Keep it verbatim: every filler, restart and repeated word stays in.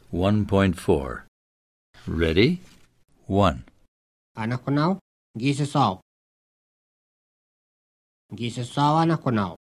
one point four. Ready? one. Anak ko now, gisasaw. Gisasaw anak ko now.